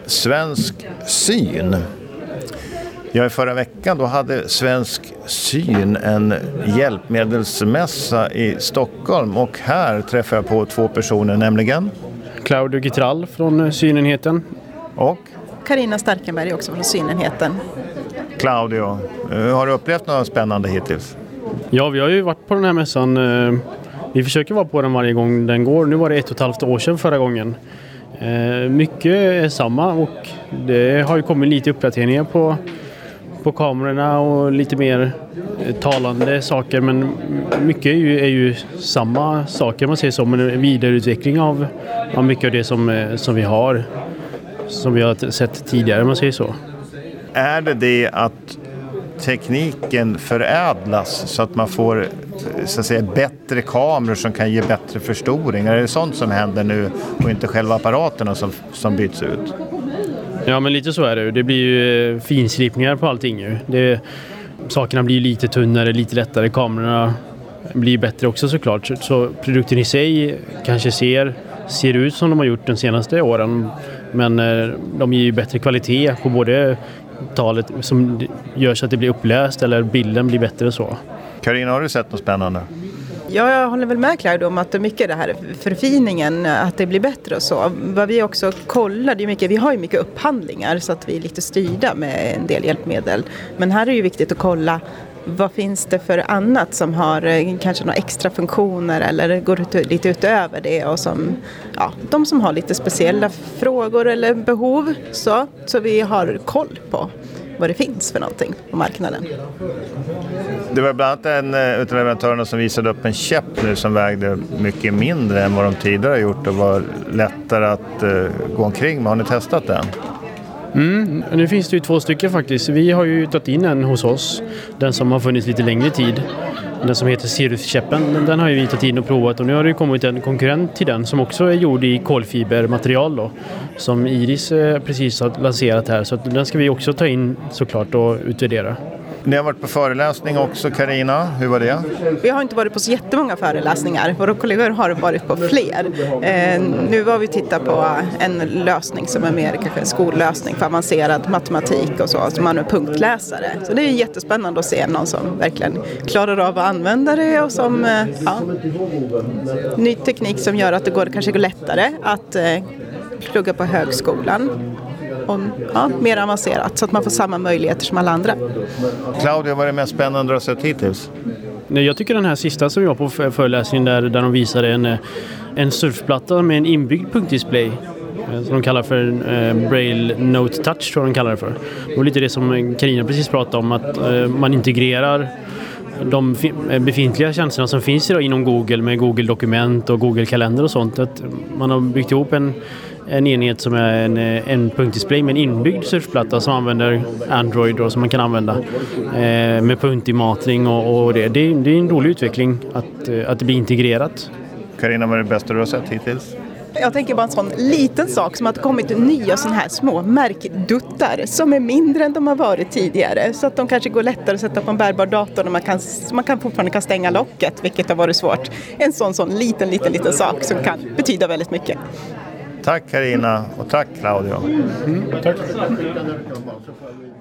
Svensk Syn. I förra veckan då hade Svensk Syn en hjälpmedelsmässa i Stockholm, och här träffar jag på två personer, nämligen Claudio Gitrall från Synenheten och Carina Starkenberg också från Synenheten. Claudio, har du upplevt något spännande hittills? Ja, vi har ju varit på den här mässan. Vi försöker vara på den varje gång den går. Nu var det 1,5 år sedan förra gången. Mycket är samma, och det har ju kommit lite uppdateringar på kamerorna och lite mer talande saker, men mycket är ju samma saker, man ser som en vidareutveckling av mycket av det som vi har sett tidigare, man säger så. Är det att tekniken förädlas så att man får, så att säga, bättre kameror som kan ge bättre förstoring? Är det sånt som händer nu och inte själva apparaterna som byts ut? Ja, men lite så är det. Det blir ju finslipningar på allting ju. Sakerna blir lite tunnare, lite lättare. Kamerorna blir bättre också såklart. Så produkten i sig kanske ser ut som de har gjort de senaste åren. Men de ger ju bättre kvalitet på både talet som gör så att det blir uppläst eller bilden blir bättre så. Carina, har du sett något spännande? Ja, jag håller väl med Claudio om att det är mycket det här förfiningen, att det blir bättre och så. Vad vi också kollar, det är mycket, vi har ju mycket upphandlingar så att vi är lite styrda med en del hjälpmedel. Men här är det ju viktigt att kolla vad finns det för annat som har kanske några extra funktioner eller går lite utöver det, och som, ja, de som har lite speciella frågor eller behov, så vi har koll på vad det finns för någonting på marknaden. Det var bland annat en utav leverantörerna som visade upp en käpp nu som vägde mycket mindre än vad de tidigare har gjort och var lättare att gå omkring med. Har ni testat den? Nu finns det ju 2 stycken faktiskt. Vi har ju tagit in en hos oss, den som har funnits lite längre tid. Den som heter Cirrus-käppen, den har ju vi tagit in och provat, och nu har det kommit en konkurrent till den som också är gjord i kolfibermaterial då, som Iris precis har lanserat här, så att den ska vi också ta in såklart och utvärdera. Ni har varit på föreläsning också, Carina. Hur var det? Vi har inte varit på så jättemånga föreläsningar. Våra kollegor har varit på fler. Nu har vi tittat på en lösning som är mer kanske en skollösning för avancerad matematik och så, som man är punktläsare. Så det är jättespännande att se någon som verkligen klarar av att använda det, och som ny teknik som gör att det kanske går lättare att plugga på högskolan. Och, mer avancerat, så att man får samma möjligheter som alla andra. Claudia, vad är det mest spännande du har sett hittills? Jag tycker den här sista som vi var på föreläsningen där de visade en surfplatta med en inbyggd punktdisplay som de kallar för Braille Note Touch, tror jag de kallar det för. Det var lite det som Carina precis pratade om, att man integrerar de befintliga tjänsterna som finns idag inom Google med Google Dokument och Google Kalender och sånt. Att man har byggt ihop en enhet som är en punktdisplay med en inbyggd surfplatta som använder Android och som man kan använda med punktinmatning och det. Det är en rolig utveckling att det blir integrerat. Carina, vad är det bästa du har sett hittills? Jag tänker bara en sån liten sak som att det kommit nya sån här små märkduttar som är mindre än de har varit tidigare, så att de kanske går lättare att sätta på en bärbar dator och man kan fortfarande kan stänga locket, vilket har varit svårt. En sån liten sak som kan betyda väldigt mycket. Tack Carina och tack Claudio. Tack.